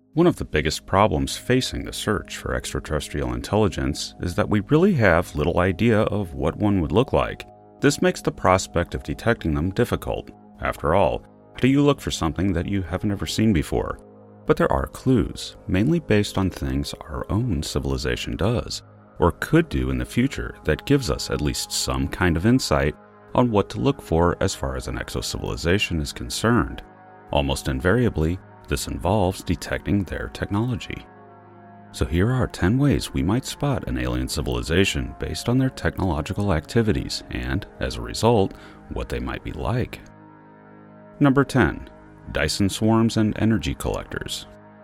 One of the biggest problems facing the search for extraterrestrial intelligence is that we really have little idea of what one would look like. This makes the prospect of detecting them difficult. After all, how do you look for something that you haven't ever seen before? But there are clues, mainly based on things our own civilization does, or could do in the future, that gives us at least some kind of insight on what to look for as far as an exo-civilization is concerned. Almost invariably, this involves detecting their technology. So here are 10 ways we might spot an alien civilization based on their technological activities and, as a result, what they might be like. Number 10. Dyson swarms and energy collectors.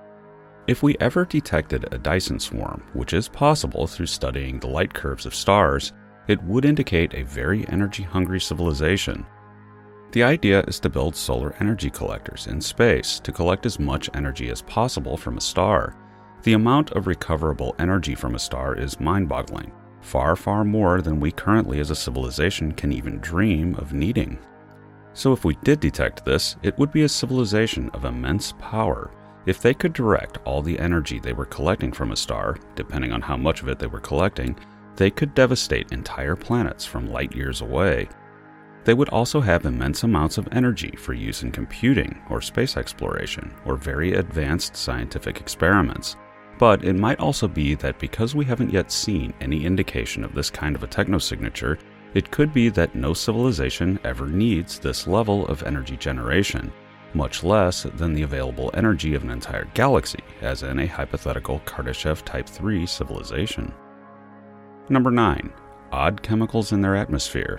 If we ever detected a Dyson swarm, which is possible through studying the light curves of stars, it would indicate a very energy-hungry civilization. The idea is to build solar energy collectors in space to collect as much energy as possible from a star. The amount of recoverable energy from a star is mind-boggling, far, far more than we currently as a civilization can even dream of needing. So if we did detect this, it would be a civilization of immense power. If they could direct all the energy they were collecting from a star, depending on how much of it they were collecting, they could devastate entire planets from light years away. They would also have immense amounts of energy for use in computing or space exploration or very advanced scientific experiments. But it might also be that because we haven't yet seen any indication of this kind of a technosignature, it could be that no civilization ever needs this level of energy generation, much less than the available energy of an entire galaxy, as in a hypothetical Kardashev Type 3 civilization. Number 9. Odd chemicals in their atmosphere.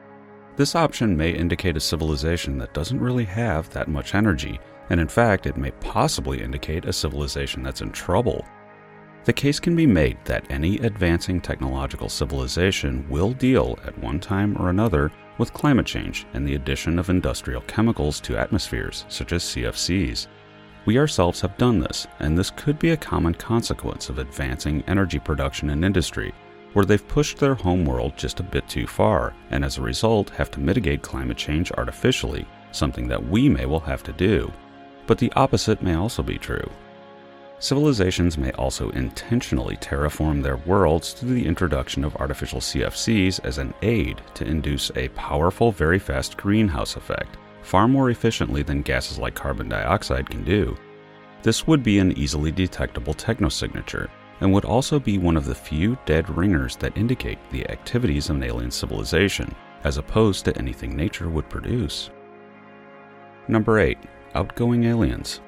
This option may indicate a civilization that doesn't really have that much energy, and in fact, it may possibly indicate a civilization that's in trouble. The case can be made that any advancing technological civilization will deal at one time or another with climate change and the addition of industrial chemicals to atmospheres, such as CFCs. We ourselves have done this, and this could be a common consequence of advancing energy production and industry, where they've pushed their home world just a bit too far, and as a result have to mitigate climate change artificially, something that we may well have to do. But the opposite may also be true. Civilizations may also intentionally terraform their worlds through the introduction of artificial CFCs as an aid to induce a powerful, very fast greenhouse effect, far more efficiently than gases like carbon dioxide can do. This would be an easily detectable technosignature, and would also be one of the few dead ringers that indicate the activities of an alien civilization, as opposed to anything nature would produce. Number 8. Outgoing aliens.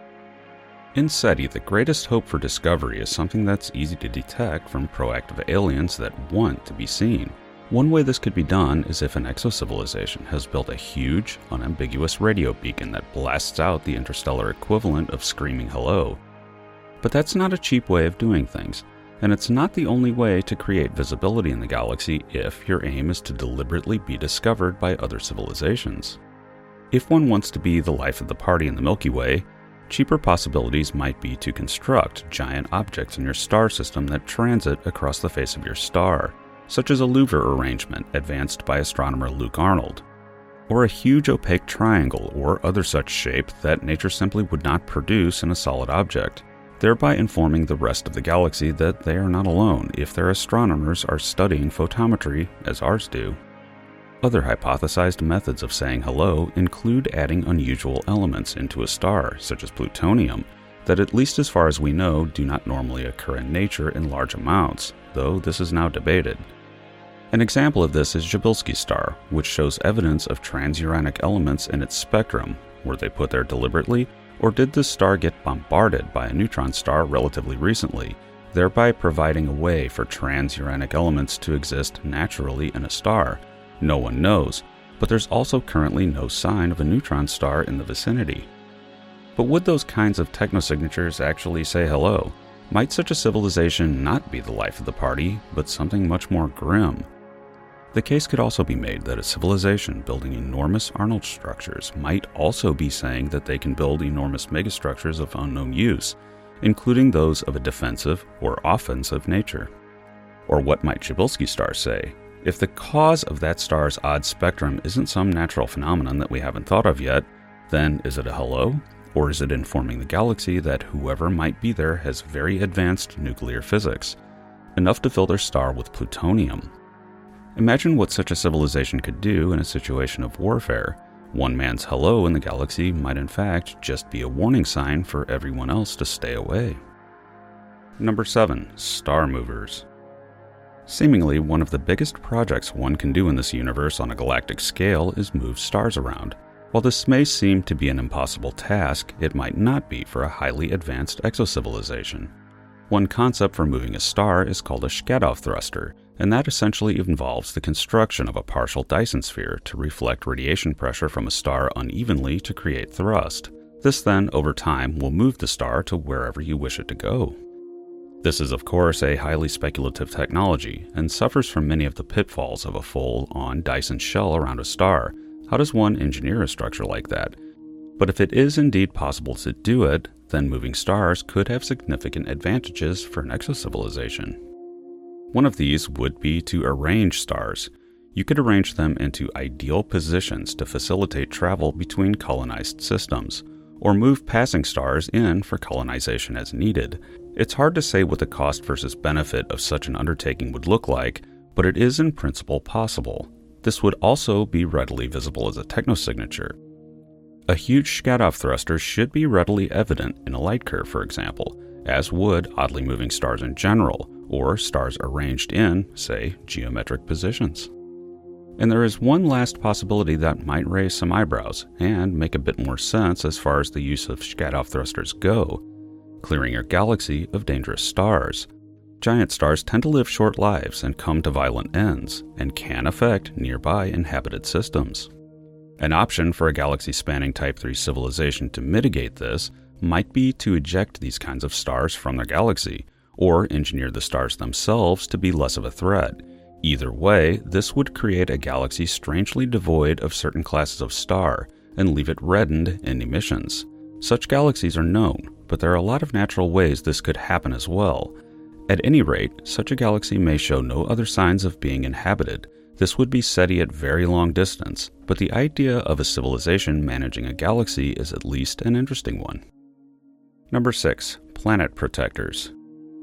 In SETI, the greatest hope for discovery is something that's easy to detect from proactive aliens that want to be seen. One way this could be done is if an exo-civilization has built a huge, unambiguous radio beacon that blasts out the interstellar equivalent of screaming hello. But that's not a cheap way of doing things, and it's not the only way to create visibility in the galaxy if your aim is to deliberately be discovered by other civilizations. If one wants to be the life of the party in the Milky Way, cheaper possibilities might be to construct giant objects in your star system that transit across the face of your star, such as a louver arrangement advanced by astronomer Luke Arnold, or a huge opaque triangle or other such shape that nature simply would not produce in a solid object, thereby informing the rest of the galaxy that they are not alone if their astronomers are studying photometry, as ours do. Other hypothesized methods of saying hello include adding unusual elements into a star, such as plutonium, that at least as far as we know do not normally occur in nature in large amounts, though this is now debated. An example of this is Jabilsky star, which shows evidence of transuranic elements in its spectrum. Were they put there deliberately, or did this star get bombarded by a neutron star relatively recently, thereby providing a way for transuranic elements to exist naturally in a star? No one knows, but there's also currently no sign of a neutron star in the vicinity. But would those kinds of technosignatures actually say hello? Might such a civilization not be the life of the party, but something much more grim? The case could also be made that a civilization building enormous Arnold structures might also be saying that they can build enormous megastructures of unknown use, including those of a defensive or offensive nature. Or what might Jabilsky star say? If the cause of that star's odd spectrum isn't some natural phenomenon that we haven't thought of yet, then is it a hello? Or is it informing the galaxy that whoever might be there has very advanced nuclear physics, enough to fill their star with plutonium? Imagine what such a civilization could do in a situation of warfare. One man's hello in the galaxy might in fact just be a warning sign for everyone else to stay away. Number 7. Star movers. Seemingly, one of the biggest projects one can do in this universe on a galactic scale is move stars around. While this may seem to be an impossible task, it might not be for a highly advanced exocivilization. One concept for moving a star is called a Shkadov thruster, and that essentially involves the construction of a partial Dyson sphere to reflect radiation pressure from a star unevenly to create thrust. This then, over time, will move the star to wherever you wish it to go. This is, of course, a highly speculative technology, and suffers from many of the pitfalls of a full-on Dyson shell around a star. How does one engineer a structure like that? But if it is indeed possible to do it, then moving stars could have significant advantages for an exocivilization. One of these would be to arrange stars. You could arrange them into ideal positions to facilitate travel between colonized systems, or move passing stars in for colonization as needed. It's hard to say what the cost versus benefit of such an undertaking would look like, but it is in principle possible. This would also be readily visible as a technosignature. A huge Shkadov thruster should be readily evident in a light curve, for example, as would oddly moving stars in general, or stars arranged in, say, geometric positions. And there is one last possibility that might raise some eyebrows and make a bit more sense as far as the use of Shkadov thrusters go: clearing your galaxy of dangerous stars. Giant stars tend to live short lives and come to violent ends, and can affect nearby inhabited systems. An option for a galaxy-spanning Type 3 civilization to mitigate this might be to eject these kinds of stars from their galaxy, or engineer the stars themselves to be less of a threat. Either way, this would create a galaxy strangely devoid of certain classes of star, and leave it reddened in emissions. Such galaxies are known, but there are a lot of natural ways this could happen as well. At any rate, such a galaxy may show no other signs of being inhabited. This would be SETI at very long distance, but the idea of a civilization managing a galaxy is at least an interesting one. Number 6. Planet protectors.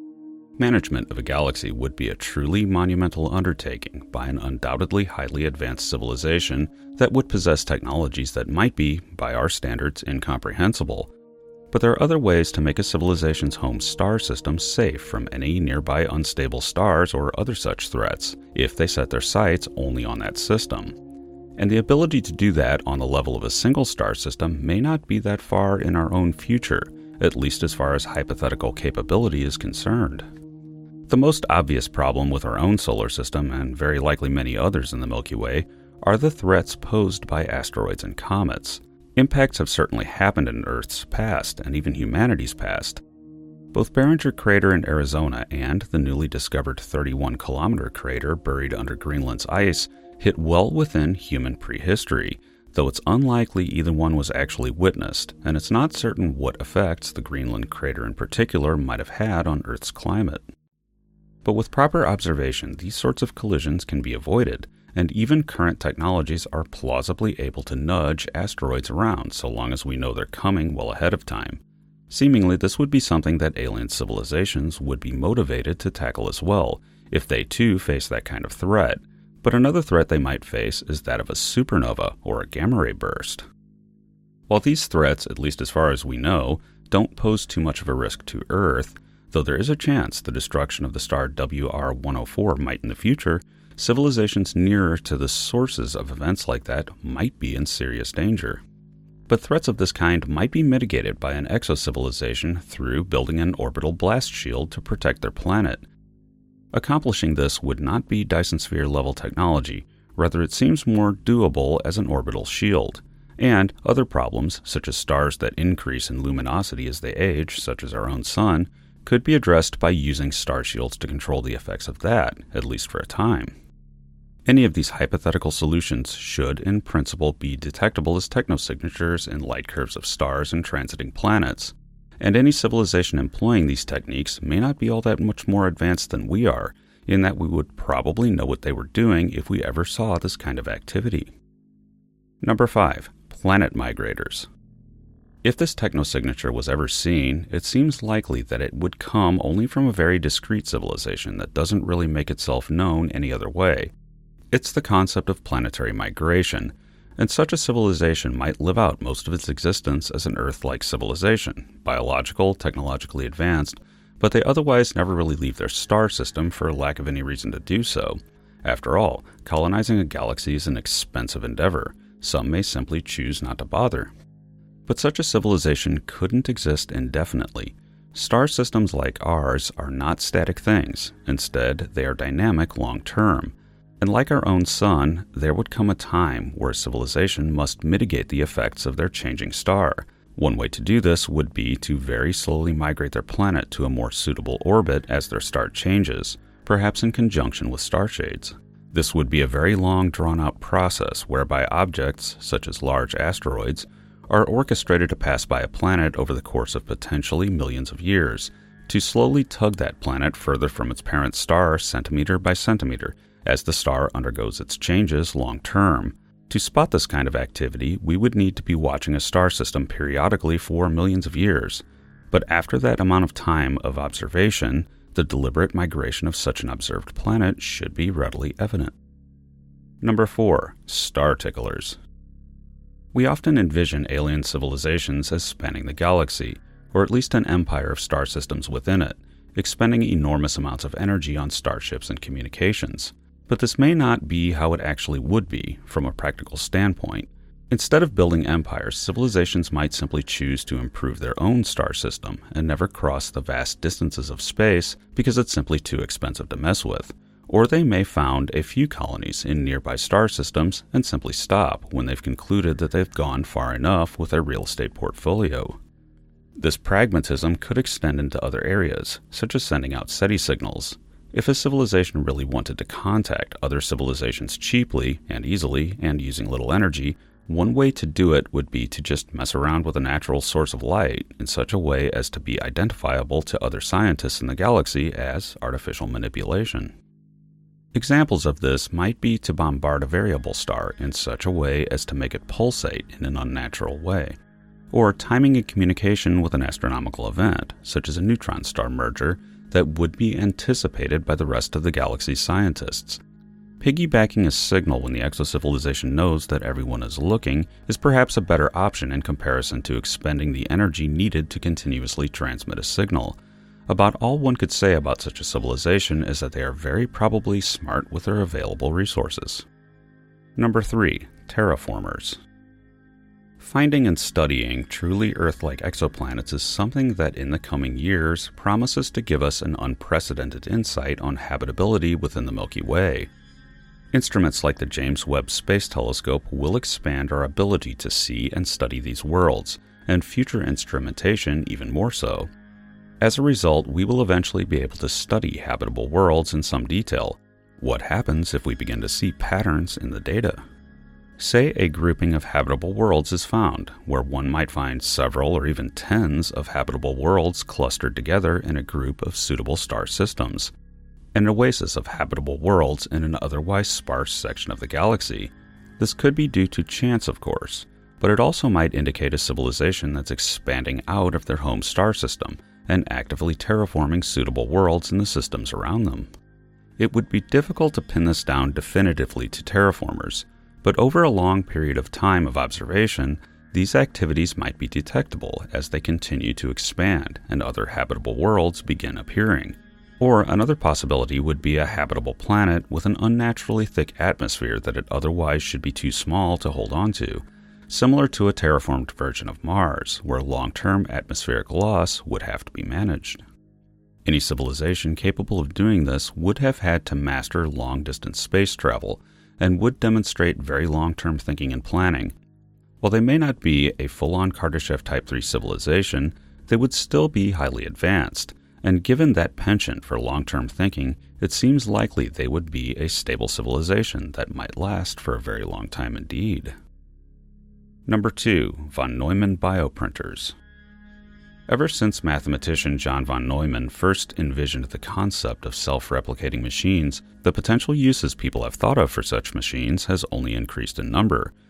Management of a galaxy would be a truly monumental undertaking by an undoubtedly highly advanced civilization that would possess technologies that might be, by our standards, incomprehensible. But there are other ways to make a civilization's home star system safe from any nearby unstable stars or other such threats, if they set their sights only on that system. And the ability to do that on the level of a single star system may not be that far in our own future, at least as far as hypothetical capability is concerned. The most obvious problem with our own solar system, and very likely many others in the Milky Way, are the threats posed by asteroids and comets. Impacts have certainly happened in Earth's past, and even humanity's past. Both Barringer Crater in Arizona and the newly discovered 31-kilometer crater buried under Greenland's ice hit well within human prehistory, though it's unlikely either one was actually witnessed, and it's not certain what effects the Greenland crater in particular might have had on Earth's climate. But with proper observation, these sorts of collisions can be avoided, and even current technologies are plausibly able to nudge asteroids around so long as we know they're coming well ahead of time. Seemingly, this would be something that alien civilizations would be motivated to tackle as well, if they too face that kind of threat. But another threat they might face is that of a supernova or a gamma ray burst. While these threats, at least as far as we know, don't pose too much of a risk to Earth, though there is a chance the destruction of the star WR-104 might in the future, civilizations nearer to the sources of events like that might be in serious danger. But threats of this kind might be mitigated by an exocivilization through building an orbital blast shield to protect their planet. Accomplishing this would not be Dyson sphere-level technology, rather it seems more doable as an orbital shield. And other problems, such as stars that increase in luminosity as they age, such as our own sun, could be addressed by using star shields to control the effects of that, at least for a time. Any of these hypothetical solutions should, in principle, be detectable as technosignatures in light curves of stars and transiting planets, and any civilization employing these techniques may not be all that much more advanced than we are, in that we would probably know what they were doing if we ever saw this kind of activity. Number 5. Planet migrators. If this technosignature was ever seen, it seems likely that it would come only from a very discrete civilization that doesn't really make itself known any other way. It's the concept of planetary migration, and such a civilization might live out most of its existence as an Earth-like civilization, biological, technologically advanced, but they otherwise never really leave their star system for lack of any reason to do so. After all, colonizing a galaxy is an expensive endeavor. Some may simply choose not to bother. But such a civilization couldn't exist indefinitely. Star systems like ours are not static things. Instead, they are dynamic long-term. And like our own sun, there would come a time where a civilization must mitigate the effects of their changing star. One way to do this would be to very slowly migrate their planet to a more suitable orbit as their star changes, perhaps in conjunction with star shades. This would be a very long, drawn-out process whereby objects, such as large asteroids, are orchestrated to pass by a planet over the course of potentially millions of years, to slowly tug that planet further from its parent star centimeter by centimeter, as the star undergoes its changes long-term. To spot this kind of activity, we would need to be watching a star system periodically for millions of years. But after that amount of time of observation, the deliberate migration of such an observed planet should be readily evident. Number 4. Star ticklers. We often envision alien civilizations as spanning the galaxy, or at least an empire of star systems within it, expending enormous amounts of energy on starships and communications. But this may not be how it actually would be, from a practical standpoint. Instead of building empires, civilizations might simply choose to improve their own star system and never cross the vast distances of space because it's simply too expensive to mess with. Or they may found a few colonies in nearby star systems and simply stop when they've concluded that they've gone far enough with their real estate portfolio. This pragmatism could extend into other areas, such as sending out SETI signals. If a civilization really wanted to contact other civilizations cheaply and easily and using little energy, one way to do it would be to just mess around with a natural source of light in such a way as to be identifiable to other scientists in the galaxy as artificial manipulation. Examples of this might be to bombard a variable star in such a way as to make it pulsate in an unnatural way, or timing a communication with an astronomical event, such as a neutron star merger, that would be anticipated by the rest of the galaxy's scientists. Piggybacking a signal when the exocivilization knows that everyone is looking is perhaps a better option in comparison to expending the energy needed to continuously transmit a signal. About all one could say about such a civilization is that they are very probably smart with their available resources. Number 3. Terraformers. Finding and studying truly Earth-like exoplanets is something that in the coming years promises to give us an unprecedented insight on habitability within the Milky Way. Instruments like the James Webb Space Telescope will expand our ability to see and study these worlds, and future instrumentation even more so. As a result, we will eventually be able to study habitable worlds in some detail. What happens if we begin to see patterns in the data? Say a grouping of habitable worlds is found, where one might find several or even tens of habitable worlds clustered together in a group of suitable star systems. An oasis of habitable worlds in an otherwise sparse section of the galaxy. This could be due to chance, of course, but it also might indicate a civilization that's expanding out of their home star system and actively terraforming suitable worlds in the systems around them. It would be difficult to pin this down definitively to terraformers, but over a long period of time of observation, these activities might be detectable as they continue to expand and other habitable worlds begin appearing. Or another possibility would be a habitable planet with an unnaturally thick atmosphere that it otherwise should be too small to hold on to, similar to a terraformed version of Mars, where long-term atmospheric loss would have to be managed. Any civilization capable of doing this would have had to master long-distance space travel and would demonstrate very long-term thinking and planning. While they may not be a full-on Kardashev Type 3 civilization, they would still be highly advanced, and given that penchant for long-term thinking, it seems likely they would be a stable civilization that might last for a very long time indeed. Number 2. Von Neumann bioprinters. Ever since mathematician John von Neumann first envisioned the concept of self-replicating machines, the potential uses people have thought of for such machines has only increased in number.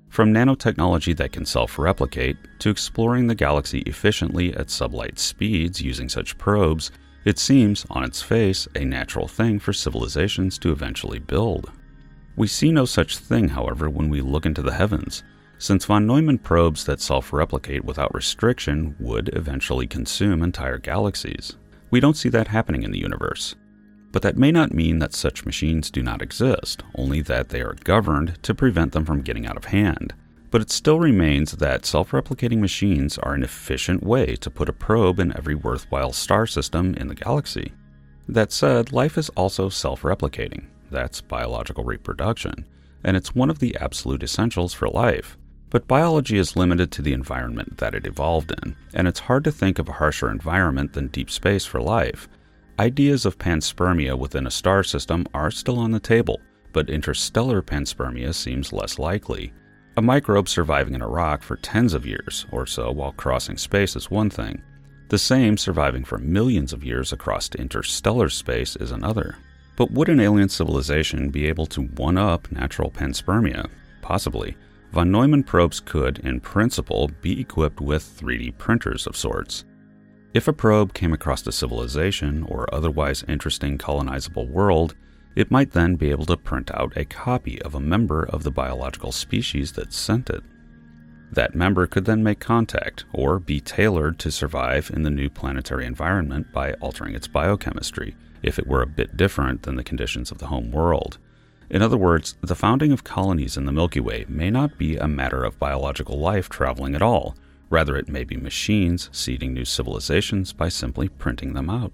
From nanotechnology that can self-replicate to exploring the galaxy efficiently at sublight speeds using such probes, it seems, on its face, a natural thing for civilizations to eventually build. We see no such thing, however, when we look into the heavens, since von Neumann probes that self-replicate without restriction would eventually consume entire galaxies. We don't see that happening in the universe. But that may not mean that such machines do not exist, only that they are governed to prevent them from getting out of hand. But it still remains that self-replicating machines are an efficient way to put a probe in every worthwhile star system in the galaxy. That said, life is also self-replicating. That's biological reproduction, and it's one of the absolute essentials for life. But biology is limited to the environment that it evolved in, and it's hard to think of a harsher environment than deep space for life. Ideas of panspermia within a star system are still on the table, but interstellar panspermia seems less likely. A microbe surviving in a rock for tens of years or so while crossing space is one thing. The same surviving for millions of years across interstellar space is another. But would an alien civilization be able to one-up natural panspermia? Possibly. Von Neumann probes could, in principle, be equipped with 3D printers of sorts. If a probe came across a civilization or otherwise interesting colonizable world, it might then be able to print out a copy of a member of the biological species that sent it. That member could then make contact or be tailored to survive in the new planetary environment by altering its biochemistry, if it were a bit different than the conditions of the home world. In other words, the founding of colonies in the Milky Way may not be a matter of biological life traveling at all. Rather, it may be machines seeding new civilizations by simply printing them out.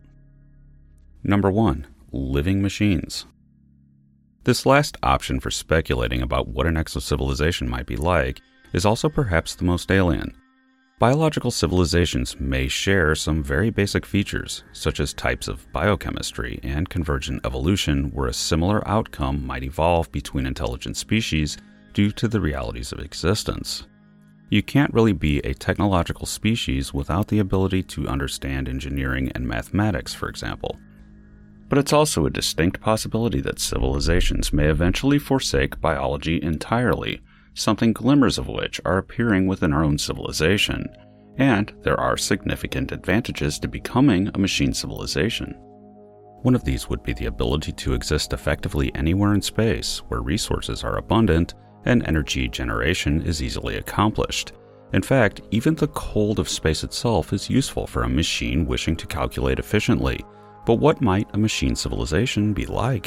Number 1. Living machines. This last option for speculating about what an exo-civilization might be like is also perhaps the most alien. Biological civilizations may share some very basic features, such as types of biochemistry and convergent evolution, where a similar outcome might evolve between intelligent species due to the realities of existence. You can't really be a technological species without the ability to understand engineering and mathematics, for example. But it's also a distinct possibility that civilizations may eventually forsake biology entirely, something glimmers of which are appearing within our own civilization, and there are significant advantages to becoming a machine civilization. One of these would be the ability to exist effectively anywhere in space, where resources are abundant and energy generation is easily accomplished. In fact, even the cold of space itself is useful for a machine wishing to calculate efficiently. But what might a machine civilization be like?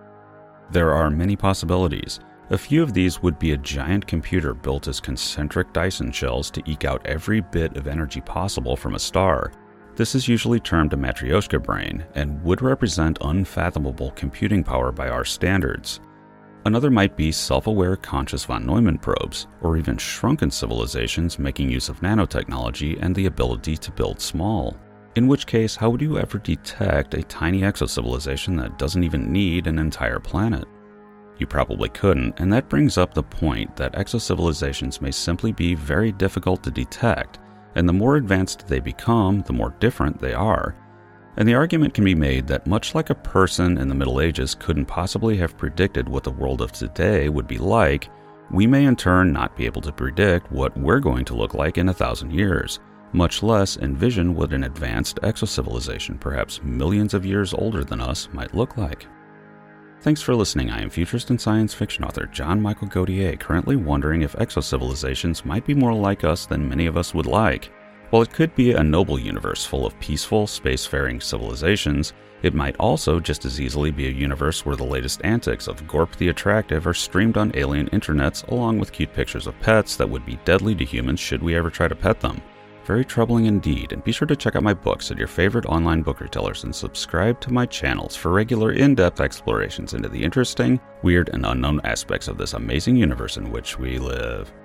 There are many possibilities. A few of these would be a giant computer built as concentric Dyson shells to eke out every bit of energy possible from a star. This is usually termed a Matryoshka brain and would represent unfathomable computing power by our standards. Another might be self-aware conscious von Neumann probes, or even shrunken civilizations making use of nanotechnology and the ability to build small. In which case, how would you ever detect a tiny exo-civilization that doesn't even need an entire planet? You probably couldn't, and that brings up the point that exo-civilizations may simply be very difficult to detect, and the more advanced they become, the more different they are. And the argument can be made that much like a person in the Middle Ages couldn't possibly have predicted what the world of today would be like, we may in turn not be able to predict what we're going to look like in 1,000 years, much less envision what an advanced exo-civilization, perhaps millions of years older than us, might look like. Thanks for listening. I am futurist and science fiction author John Michael Godier, currently wondering if exo-civilizations might be more like us than many of us would like. While it could be a noble universe full of peaceful, spacefaring civilizations, it might also just as easily be a universe where the latest antics of Gorp the Attractive are streamed on alien internets along with cute pictures of pets that would be deadly to humans should we ever try to pet them. Very troubling indeed, and be sure to check out my books at your favorite online book retailers and subscribe to my channels for regular in-depth explorations into the interesting, weird, and unknown aspects of this amazing universe in which we live.